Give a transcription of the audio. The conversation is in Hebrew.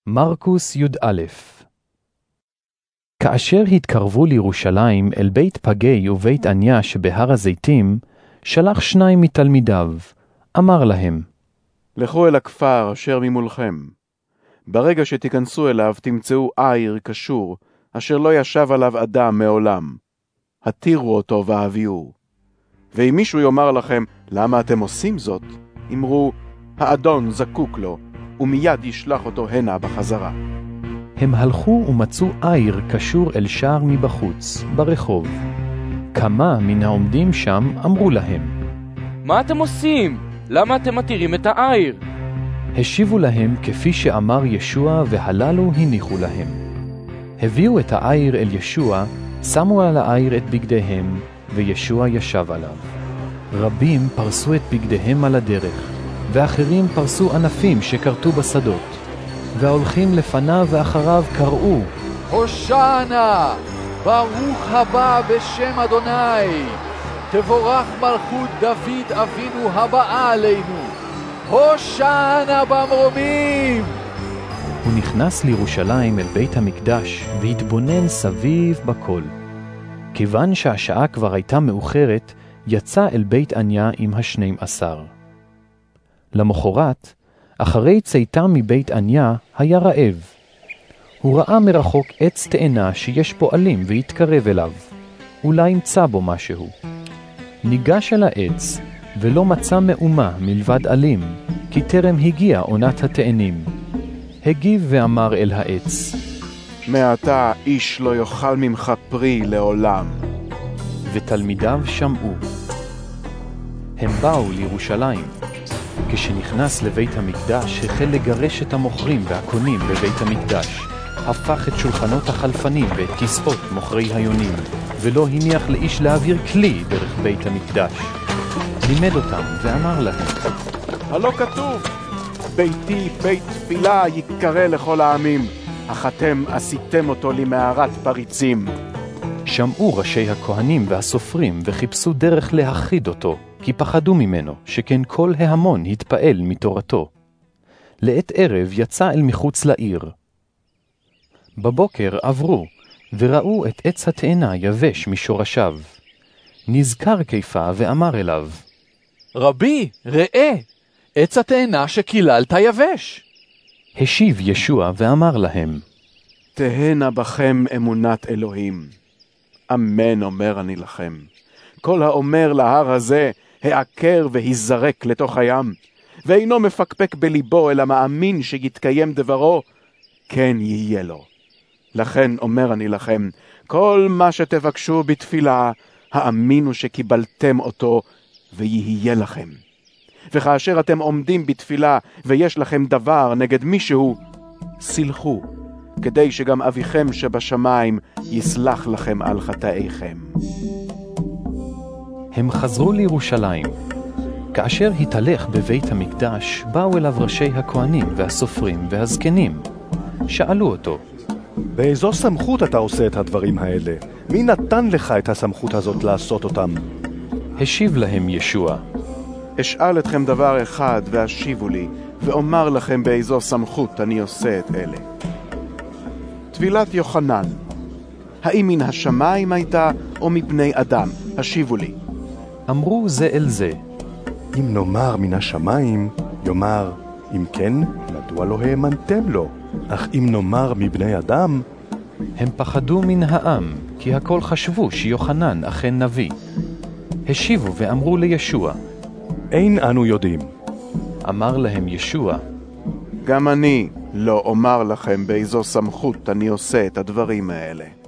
מרקוס י"א. כאשר התקרבו לירושלים אל בית פגי ובית עניה שבהר הזיתים, שלח 2 מתלמידיו, אמר להם, לכו אל הכפר אשר ממולכם. ברגע שתיכנסו אליו תמצאו עיר קשור, אשר לא ישב עליו אדם מעולם. התירו אותו והביאו. ואם מישהו יאמר לכם, למה אתם עושים זאת? אמרו, האדון זקוק לו, ומיד ישלח אותו הנה בחזרה. הם הלכו ומצאו עיר קשור אל שער מבחוץ, ברחוב. כמה מן העומדים שם אמרו להם, מה אתם עושים? למה אתם מתירים את העיר? השיבו להם כפי שאמר ישוע, והללו הניחו להם. הביאו את העיר אל ישוע, שמו על העיר את בגדיהם, וישוע ישב עליו. רבים פרסו את בגדיהם על הדרך, ואחרים פרסו ענפים שקרתו בשדות. וההולכים לפניו ואחריו קראו, הושענא, ברוך הבא בשם אדוני, תבורך מלכות דוד אבינו הבאה עלינו, הושענא במרומים. הוא נכנס לירושלים אל בית המקדש והתבונן סביב בכל. כיוון שהשעה כבר הייתה מאוחרת, יצא אל בית עניה עם 12. למחרת, אחרי צאתה מבית עניה, היה רעב. הוא ראה מרחוק עץ תאנה שיש בו עלים והתקרב אליו. אולי ימצא בו משהו. ניגש אל העץ, ולא מצא מאומה מלבד עלים, כי טרם הגיע עונת התאנים. הגיב ואמר אל העץ, מעתה איש לא יאכל ממך פרי לעולם. ותלמידיו שמעו. הם באו לירושלים. כשנכנס לבית המקדש, החל לגרש את המוכרים והקונים בבית המקדש. הפך את שולחנות החלפנים ואת כסאות מוכרי היונים, ולא הניח לאיש להעביר כלי דרך בית המקדש. לימד אותם ואמר להם, הלא כתוב, ביתי בית תפילה יקרא לכל העמים, אך אתם עשיתם אותו למערת פריצים. שמעו ראשי הכהנים והסופרים וחיפשו דרך להחיד אותו, כי פחדו ממנו, שכן כל ההמון התפעל מתורתו. לעת ערב יצא אל מחוץ לעיר. בבוקר עברו, וראו את עץ התאנה יבש משורשיו. נזכר כיפה ואמר אליו, רבי, ראה, עץ התאנה שקיללת יבש. השיב ישוע ואמר להם, תהנה בכם אמונת אלוהים. אמן אומר אני לכם. כל האומר להר הזה, העקר והיזרק לתוך הים, ואינו מפקפק בליבו, אלא מאמין שיתקיים דברו, כן יהיה לו. לכן אומר אני לכם, כל מה שתבקשו בתפילה, האמינו שקיבלתם אותו, ויהיה לכם. וכאשר אתם עומדים בתפילה, ויש לכם דבר נגד מישהו, סלחו, כדי שגם אביכם שבשמיים יסלח לכם על חטאיכם. הם חזרו לירושלים. כאשר התהלך בבית המקדש, באו אליו ראשי הכהנים והסופרים והזקנים. שאלו אותו, באיזו סמכות אתה עושה את הדברים האלה? מי נתן לך את הסמכות הזאת לעשות אותם? השיב להם ישוע, אשאל אתכם דבר אחד והשיבו לי, ואומר לכם באיזו סמכות אני עושה את אלה. טבילת יוחנן, האם מן השמיים הייתה או מבני אדם? השיבו לי. אמרו זה אל זה, אם נאמר מן השמיים, יאמר, אם כן, מדוע לא האמנתם לו? אך אם נאמר מבני אדם, הם פחדו מן העם, כי הכל חשבו שיוחנן אכן נביא. השיבו ואמרו לישוע, אין אנו יודעים. אמר להם ישוע, גם אני לא אומר לכם באיזו סמכות אני עושה את הדברים האלה.